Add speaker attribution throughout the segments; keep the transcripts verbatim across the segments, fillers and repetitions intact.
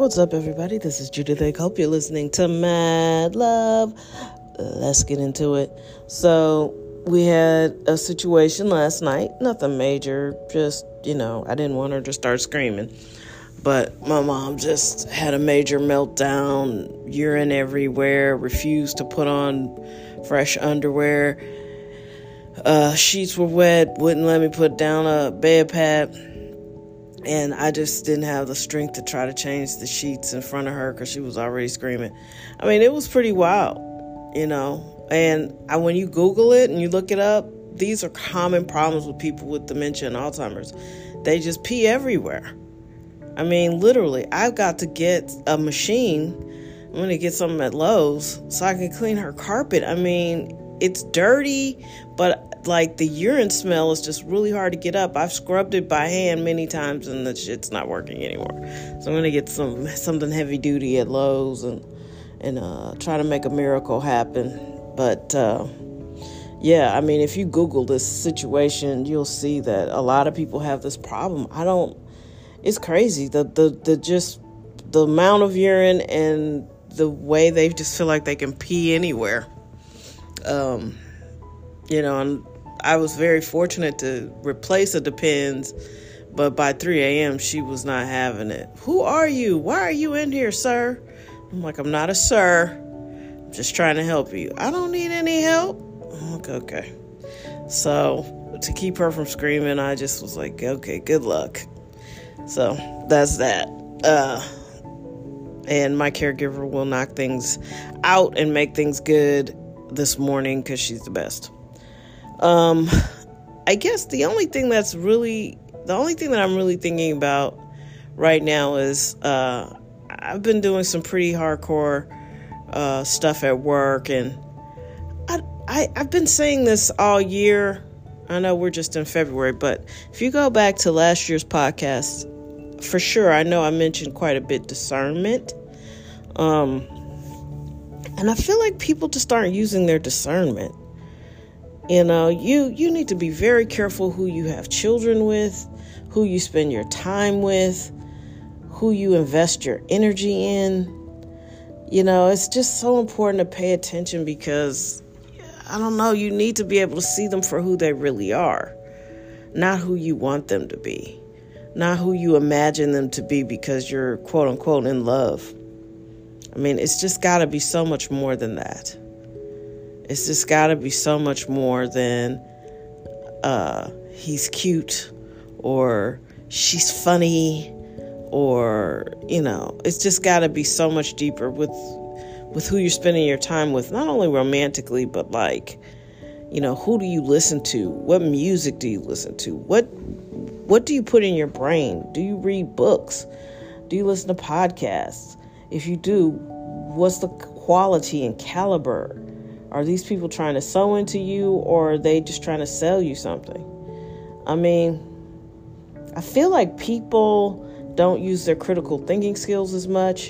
Speaker 1: What's up, everybody? This is Judith. I hope you're listening to Mad Love. Let's get into it. So, we had a situation last night. Nothing major. Just, you know, I didn't want her to start screaming. But my mom just had a major meltdown. Urine everywhere. Refused to put on fresh underwear. Uh, sheets were wet. Wouldn't let me put down a bed pad. And I just didn't have the strength to try to change the sheets in front of her because she was already screaming. I mean, it was pretty wild, you know. And I, when you Google it and you look it up, these are common problems with people with dementia and Alzheimer's. They just pee everywhere. I mean, literally, I've got to get a machine. I'm going to get something at Lowe's so I can clean her carpet. I mean, it's dirty, but like the urine smell is just really hard to get up. I've scrubbed it by hand many times and the shit's not working anymore. So I'm gonna get some something heavy duty at Lowe's and and uh, try to make a miracle happen. But uh, yeah, I mean, if you Google this situation, you'll see that a lot of people have this problem. I don't. It's crazy. The the the just the amount of urine and the way they just feel like they can pee anywhere. Um, you know, and I was very fortunate to replace a Depends, but by three a.m. she was not having it. Who are you? Why are you in here, sir? I'm like, I'm not a sir. I'm just trying to help you. I don't need any help. I'm like, okay. So to keep her from screaming, I just was like, okay, good luck. So that's that. Uh, and my caregiver will knock things out and make things good this morning because she's the best. Um, I guess the only thing that's really, the only thing that I'm really thinking about right now is, uh, I've been doing some pretty hardcore, uh, stuff at work, and I, I, I've been saying this all year. I know we're just in February, but if you go back to last year's podcast, for sure, I know I mentioned quite a bit discernment. Um, and I feel like people just aren't using their discernment. You know, you, you need to be very careful who you have children with, who you spend your time with, who you invest your energy in. You know, it's just so important to pay attention because, I don't know, you need to be able to see them for who they really are, not who you want them to be, not who you imagine them to be because you're quote unquote in love. I mean, it's just got to be so much more than that. It's just got to be so much more than uh, he's cute or she's funny or, you know, it's just got to be so much deeper with with who you're spending your time with, not only romantically, but like, you know, who do you listen to? What music do you listen to? What what do you put in your brain? Do you read books? Do you listen to podcasts? If you do, what's the quality and caliber? Are these people trying to sew into you, or are they just trying to sell you something? I mean, I feel like people don't use their critical thinking skills as much.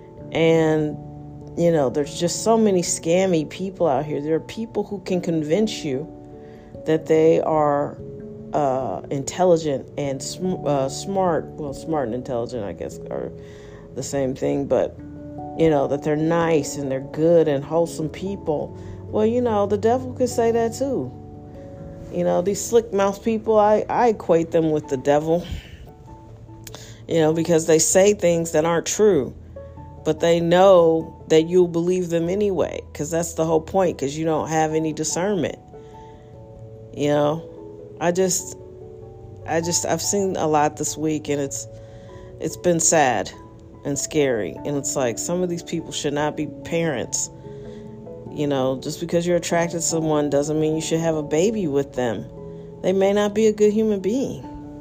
Speaker 1: And, you know, there's just so many scammy people out here. There are people who can convince you that they are uh, intelligent and sm- uh, smart. Well, smart and intelligent, I guess, are the same thing. But, you know, that they're nice and they're good and wholesome people. Well, you know, the devil could say that too. You know, these slick mouth people, I, I equate them with the devil. You know, because they say things that aren't true. But they know that you'll believe them anyway. Because that's the whole point. Because you don't have any discernment. You know, I just, I just, I've seen a lot this week. And it's, it's been sad and scary. And it's like some of these people should not be parents. You know, just because you're attracted to someone doesn't mean you should have a baby with them. They may not be a good human being.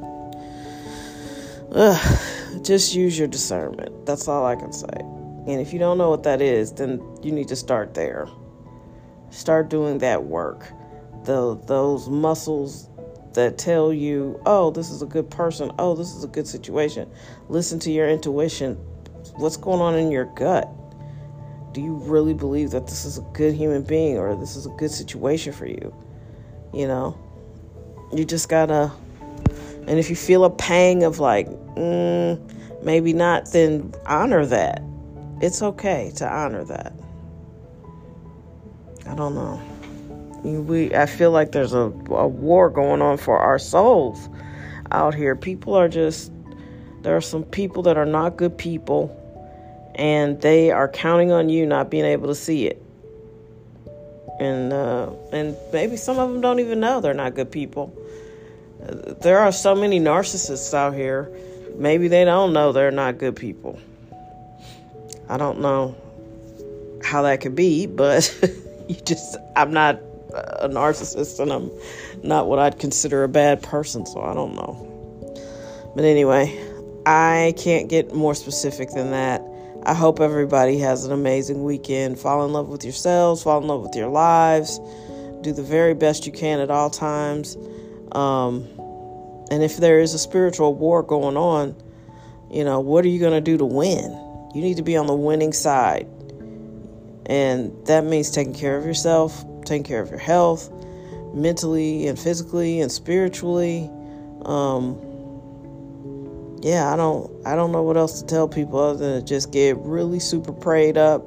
Speaker 1: Ugh, just use your discernment. That's all I can say. And if you don't know what that is, then you need to start there. Start doing that work. The, those muscles that tell you, oh, this is a good person. Oh, this is a good situation. Listen to your intuition. What's going on in your gut? Do you really believe that this is a good human being or this is a good situation for you? You know, you just gotta, and if you feel a pang of like, mm, maybe not, then honor that. It's okay to honor that. I don't know. We, I feel like there's a, a war going on for our souls out here. People are just, there are some people that are not good people, and they are counting on you not being able to see it. And uh, and maybe some of them don't even know they're not good people. There are so many narcissists out here. Maybe they don't know they're not good people. I don't know how that could be, but you just, I'm not a narcissist, and I'm not what I'd consider a bad person, so I don't know. But anyway, I can't get more specific than that. I hope everybody has an amazing weekend. Fall in love with yourselves, fall in love with your lives, do the very best you can at all times. Um, and if there is a spiritual war going on, you know, what are you going to do to win? You need to be on the winning side. And that means taking care of yourself, taking care of your health, mentally and physically and spiritually. Um, yeah, I don't, I don't know what else to tell people other than to just get really super prayed up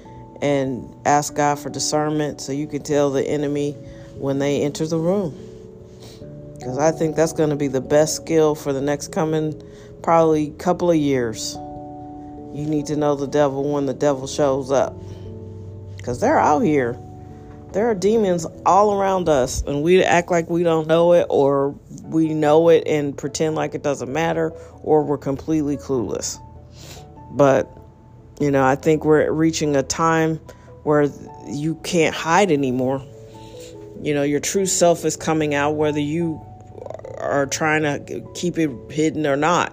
Speaker 1: and ask God for discernment so you can tell the enemy when they enter the room. Because I think that's going to be the best skill for the next coming probably couple of years. You need to know the devil when the devil shows up. Because they're out here. There are demons all around us, and we act like we don't know it, or we know it and pretend like it doesn't matter, or we're completely clueless. But, you know, I think we're reaching a time where you can't hide anymore. You know, your true self is coming out, whether you are trying to keep it hidden or not.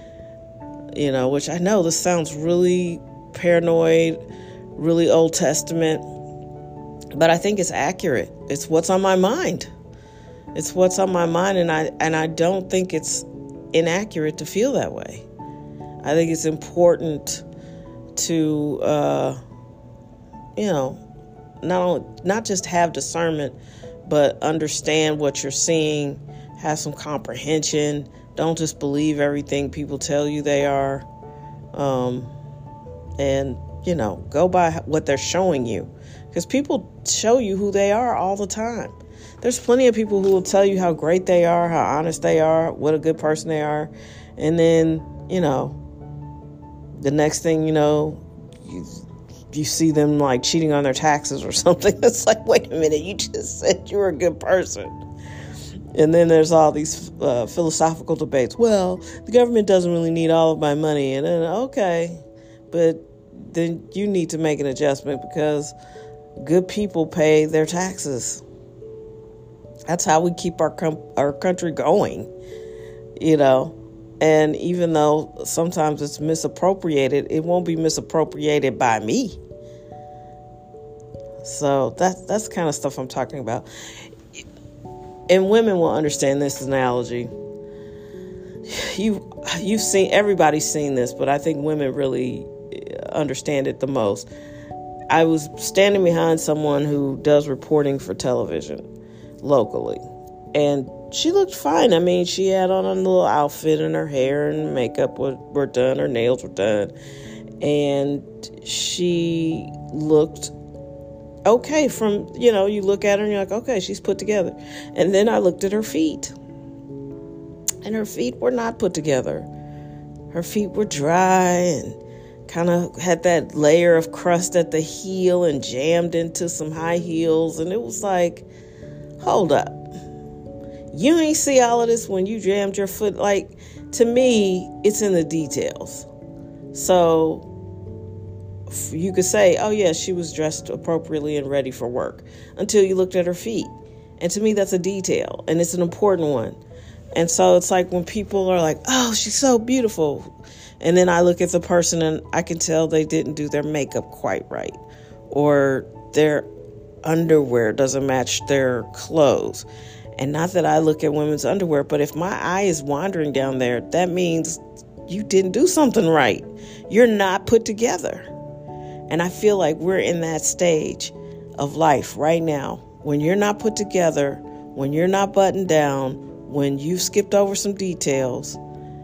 Speaker 1: You know, which I know this sounds really paranoid, really Old Testament, but I think it's accurate. It's what's on my mind. It's what's on my mind, and I and I don't think it's inaccurate to feel that way. I think it's important to, uh, you know, not only, not just have discernment, but understand what you're seeing, have some comprehension. Don't just believe everything people tell you they are, um, and you know, go by what they're showing you. Because people show you who they are all the time. There's plenty of people who will tell you how great they are, how honest they are, what a good person they are. And then, you know, the next thing you know, you, you see them like cheating on their taxes or something. It's like, wait a minute, you just said you were a good person. And then there's all these uh, philosophical debates. Well, the government doesn't really need all of my money. And then, okay, but then you need to make an adjustment because good people pay their taxes. That's how we keep our com- our country going, you know. And even though sometimes it's misappropriated, it won't be misappropriated by me. So that that's the kind of stuff I'm talking about. And women will understand this analogy. You you've seen everybody's seen this, but I think women really understand it the most. I was standing behind someone who does reporting for television locally, and she looked fine. I mean, she had on a little outfit, and her hair and makeup were, were done, her nails were done, and she looked okay. From, you know, you look at her and you're like, okay, she's put together. And then I looked at her feet, and her feet were not put together. Her feet were dry and kind of had that layer of crust at the heel and jammed into some high heels. And it was like, hold up. You ain't see all of this when you jammed your foot. Like, to me, it's in the details. So you could say, oh yeah, she was dressed appropriately and ready for work, until you looked at her feet. And to me, that's a detail, and it's an important one. And so it's like when people are like, oh, she's so beautiful. And then I look at the person and I can tell they didn't do their makeup quite right, or their underwear doesn't match their clothes. And not that I look at women's underwear, but if my eye is wandering down there, that means you didn't do something right. You're not put together. And I feel like we're in that stage of life right now. When you're not put together, when you're not buttoned down, when you've skipped over some details,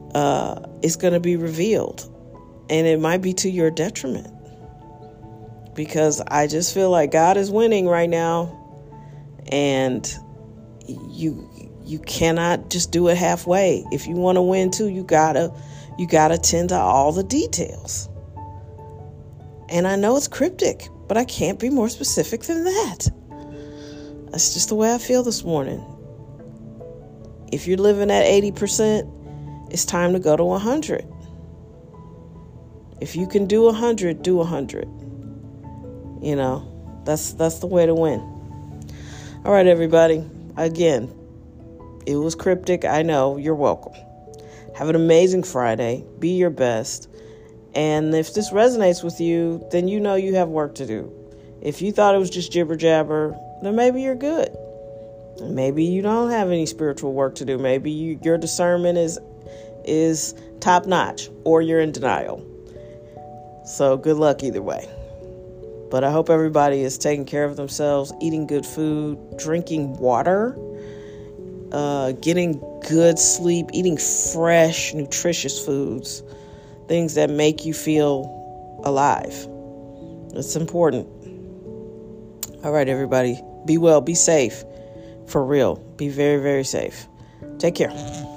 Speaker 1: uh, is going to be revealed. And it might be to your detriment. Because I just feel like God is winning right now. And you you cannot just do it halfway. If you want to win too, you gotta you gotta tend to all the details. And I know it's cryptic, but I can't be more specific than that. That's just the way I feel this morning. If you're living at eighty percent, it's time to go to one hundred. If you can do one hundred, do one hundred. You know, that's that's the way to win. All right, everybody. Again, it was cryptic. I know. You're welcome. Have an amazing Friday. Be your best. And if this resonates with you, then you know you have work to do. If you thought it was just jibber jabber, then maybe you're good. Maybe you don't have any spiritual work to do. Maybe you, your discernment is is top notch, or you're in denial. So good luck either way. But I hope everybody is taking care of themselves, eating good food, drinking water, uh, getting good sleep, eating fresh, nutritious foods, things that make you feel alive. It's important. All right, everybody. Be well. Be safe. For real. Be very, very safe. Take care.